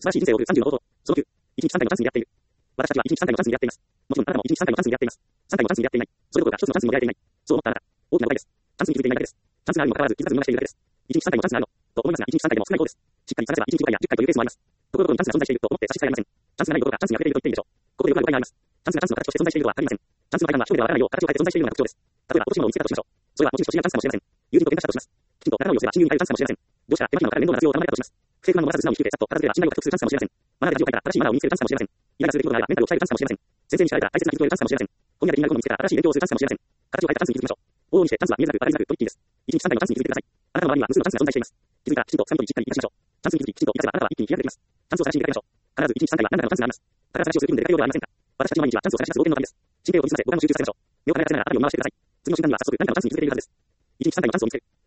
素晴らしい人生を送る30の方法。その9、1日3回のチャンスに出会っている。私たちは1日3回のチャンスに出会っています。もちろんあなたも1日3回のチャンスに出会っています。3回のチャンスに出会っていない。それどころか1つのチャンスにも出会えていない。そう思ったあなた。大きな誤解です。チャンスに気づいていないだけです。チャンスがあるにもかかわらず気づかず見逃しているだけです。1日3回のチャンスがあるの。と思いますが、1日3回でも少ない方です。しっかり探せば1日5回や10回というケースもあります。ところどころにチャンスが存在していると思って差し支えありません。チャンスがないどころかチャンスに溢れていると言っていいでしょう。ここでよくある誤解があります。チャンスがチャンスの形として存在しているとは限りません。チャンスの概念は勝利ではわからないよう形を変えて存在しているような特徴です。例えば、落とし物を見つけたとしましょう。それは持ち主と知り合うチャンスかもしれません。友人と喧嘩したとします。きちんと仲間を寄せば親友になれるチャンスかもしれません。どうした手間暇のかかる面倒な活用を頼まれたとします。不正不満を漏らさず素直に引き受け、さっと片付ければ信頼を獲得するチャンスかもしれません。学んだ恥をかいたら正しいマナーを身につけるチャンスかもしれません。イライラする出来事があればメンタルを鍛えるチャンスかもしれません。先生に知られた大切な気づきを得るチャンスかもしれません。本屋で気になるものを見つけたら新しい勉強をするチャンスかもしれません。形を変えたチャンスに気づきましょう。往々にしてチャンスは見えづらく当たりづらくと言っていいです。1日3回のチャンスに気づいてください。あなたの周りには無数のチャンスが存在しています。気づいたらきちんとつかみ取りしっかり生かしましょう。チャンスに気づききちんと生かせばあなたは一気に気が出てきます。チャンスを探しに出かけましょう。必ず1日3回は何らかのチャンスがあります。ただ探しをする気分で出かけようではありませんか。私たちの毎日はチャンスを探し出す冒険の旅です。神経を研ぎ澄ませ、五感を集中させましょう。目を輝かせながら頭を回してください。次の瞬間には早速何かのチャンスに気づけているはずです。1日3回のチャンスを見つける。